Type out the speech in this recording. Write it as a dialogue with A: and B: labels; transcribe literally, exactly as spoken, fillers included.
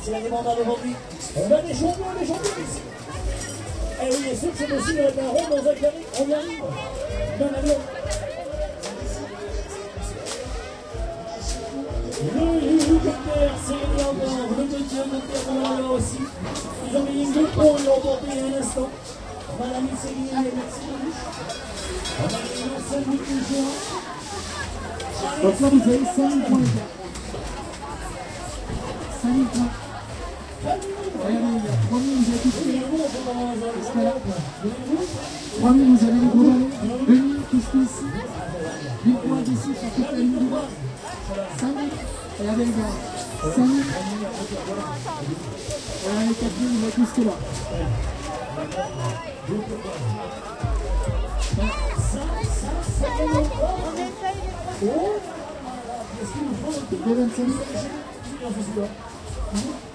A: C'est la demande aujourd'hui. On a des champions, des champions ici. Et oui, et ceux qui sont aussi dans un rond, dans un carré, on y arrive. Dans l'avion. Le hélicoptère, c'est gagné encore. Le deuxième hélicoptère, on l'a aussi. Ils ont gagné deux points, ils l'ont remporté il y a un instant. Madame Céline, merci beaucoup. On a gagné un sandwich de juin.
B: Donc là, vous avez cinq mille points. cinq mille points. Regardez, il y a trois mille, vous avez tout fait. trois mille, vous avez les gros ballons. deux mille, tout ce qui est ici. huit points d'ici sur toute la ligne du bas. cinq mille. Regardez les gars. cinq mille. Regardez, quatre mille, vous avez tout ce qui est là.
C: On essaye
B: vingt-cinq.